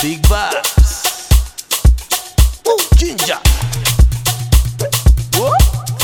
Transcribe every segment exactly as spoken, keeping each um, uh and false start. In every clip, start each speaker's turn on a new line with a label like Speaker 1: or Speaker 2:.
Speaker 1: Big vibes. Ooh, ginger. Whoa.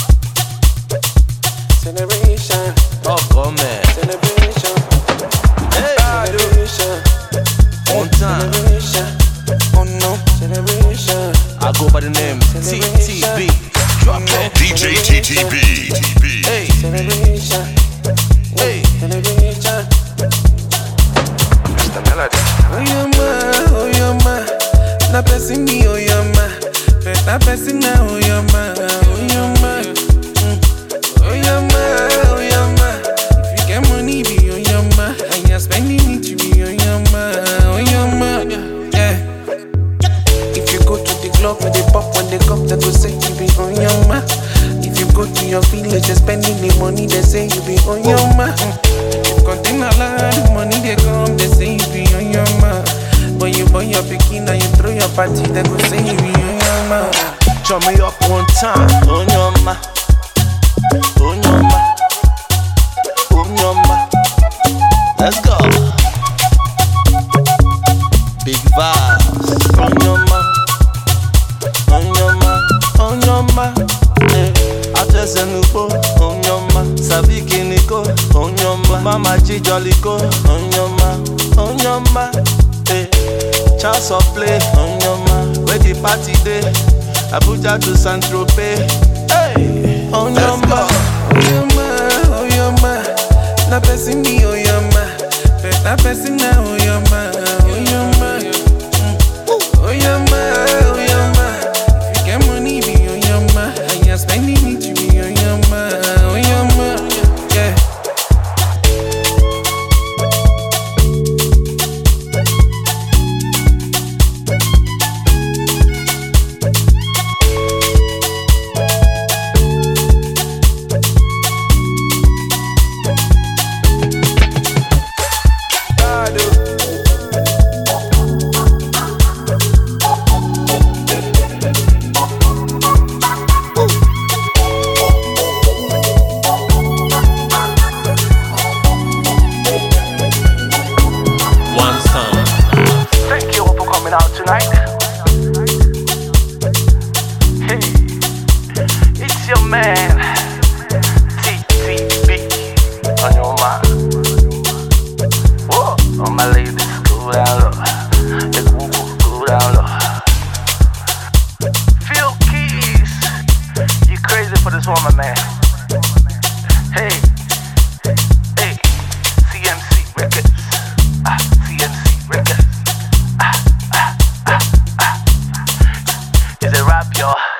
Speaker 2: Celebration.
Speaker 1: Oh, come on.
Speaker 2: Celebration.
Speaker 1: Hey,
Speaker 2: Celebration.
Speaker 1: on time.
Speaker 2: Celebration. Oh no. Celebration.
Speaker 1: I go by the name T T B. Drop it.
Speaker 3: D J T T B.
Speaker 1: Hey,
Speaker 2: Celebration.
Speaker 1: hey.
Speaker 2: Celebration.
Speaker 3: That's the melody.
Speaker 2: Oh yeah ma, oh yeah ma. Na person me, oh yeah ma. Better person na, oh yeah ma, oh yeah ma. Mm. Oh yeah ma, oh yeah ma. If you get money, be oh yeah ma. And you're spending it, you be oh yeah ma, oh yeah ma. Yeah. If you go to the club when they pop, when they come, they go say you be oh yeah ma. If you go to your village, they spending the money, they say you be oh yeah ma. Mm. Contain a lot of money, they come, they say you be on your ma. When you buy your bikini and you throw your party, they go say you be on your ma.
Speaker 1: Turn me up one time. On your ma. On your ma. On your ma. Let's go. Big vibes. On your ma. On your ma. On your ma. Hey. Atese nupo. On your ma. Sabi kiniko. On your ma. Mama chijoliko. On your ma. On your ma. Hey. Chance of play. On your ma. Where the party day. Abuja to Saint Tropez. Hey. On your ma.
Speaker 2: Oh your ma, oh your ma. Na person me, oh your ma. Better person na, oh your ma, oh your ma. Mm. Oh your ma, oh your ma. If you get money, be oh your ma. And you're spending it, you be oh your ma, oh your ma. Yeah.
Speaker 1: One time.
Speaker 4: Thank you all for coming out tonight. Hey, it's your man, T T B, on your mind. Whoa, all my ladies, go down low. Let's woo woo, go down low. Phil Keys, you crazy for this woman, man. Hey, hey, C M C Records. Ah, C M C Records. Ah, ah, ah, ah. Is it rap, y'all?